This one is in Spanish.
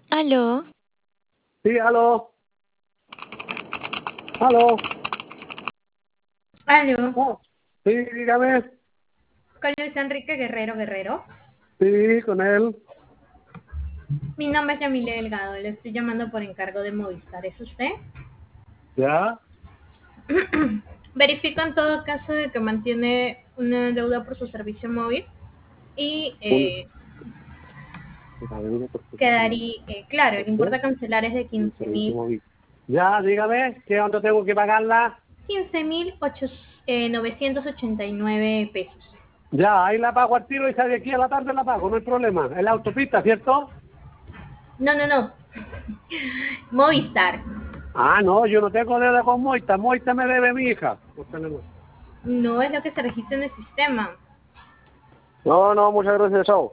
Aló, Sí, aló, aló. Aló, Oh, sí, dígame. con Luis Enrique Guerrero Guerrero. Sí, con él. Mi nombre es Yamile Delgado, le estoy llamando por encargo de Movistar. ¿Es usted? Ya. Verifico en todo caso de que mantiene una deuda por su servicio móvil y Un, a ver, una perspectiva. quedaría, claro, el ¿Usted? importe a cancelar es de Un 15 servicio mil, móvil. Ya, dígame, ¿qué onda tengo que pagarla? 989 pesos. Ya, ahí la pago al tiro y sale aquí a la tarde la pago, no hay problema. En la autopista, ¿cierto? No, no, no. Movistar. Ah, no, yo no tengo deuda con Moita. Moita me debe mi hija. No es lo que se registra en el sistema. No, no, muchas gracias, chao.